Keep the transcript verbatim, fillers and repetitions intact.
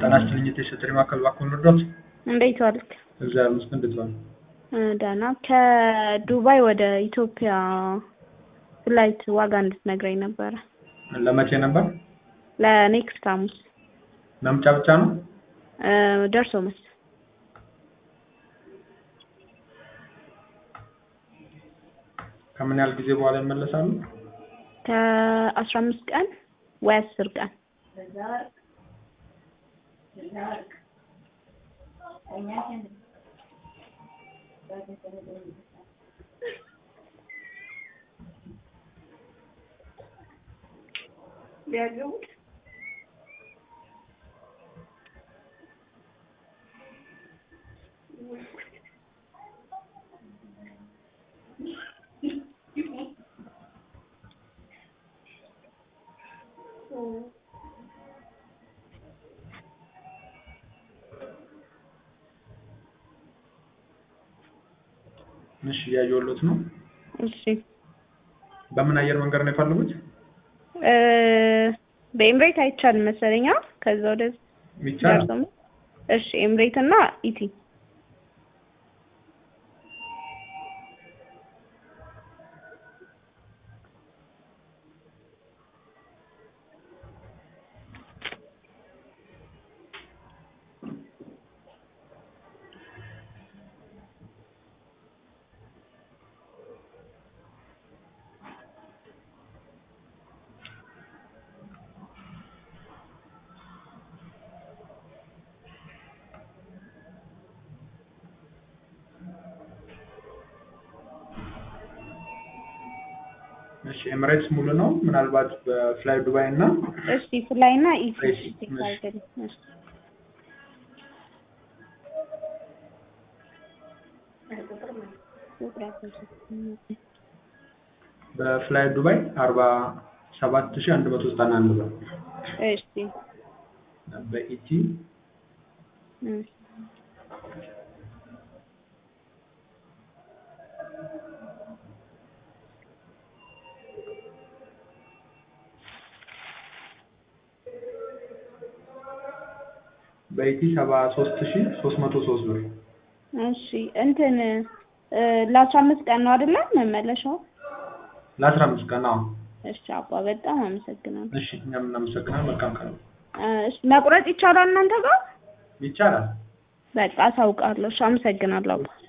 ጤናችንን የተሰጠኝ ማከል ባኮን ልድረስ እንዴት ዋልክ? እግዚአብሔር ይመስገን። እንዴት ዋልክ? ደህና። ከዱባይ ወደ ኢትዮጵያ ፍላይት ዋጋ እንድትነግረኝ ነበር። ለመቼ ነበር? ለኔክስት ሐሙስ። መምጫ ብቻ ነው? ደርሶ መልስ። ከምን ያህል ጊዜ በኋላ ይመለሳሉ? ከአስራ አምስት ቀን ወይ አስር ቀን። ቢያገቡት እሺ ያየሁት ነው። እሺ በምን አየር መንገድ ነው የፈለጉት? እ በኤምሬት አይቻልም መሰለኝ። ከዛ ወደ ይቻላል። እሺ ኤምሬት እና ኢቲ። እሺ ኤምሬትስ ሙሉ ነው። ምናልባት በፍላይ ዱባይ እና እሺ ፍላይ እና ኢቲ በፍላይ ዱባይ አርባ ሰባት ሺህ አንድ መቶ ዘጠና አንድ ብር። እሺ በኢቲ በኢቲ ሰባ ሦስት ሺህ ሦስት መቶ ሦስት ብር። እሺ እንትን ለአስራ አምስት ቀን ነው አይደለ መመለሻው? ለአስራ አምስት ቀን ነው። እሺ አባ በጣም አመሰግናለሁ። እሺ እኛም እናመሰግናለን። መልካም ቀን። እሺ መቁረጥ ይቻላል እናንተ ጋር? ይቻላል። በቃ አሳውቃለሁ። እሺ አመሰግናለሁ አባ።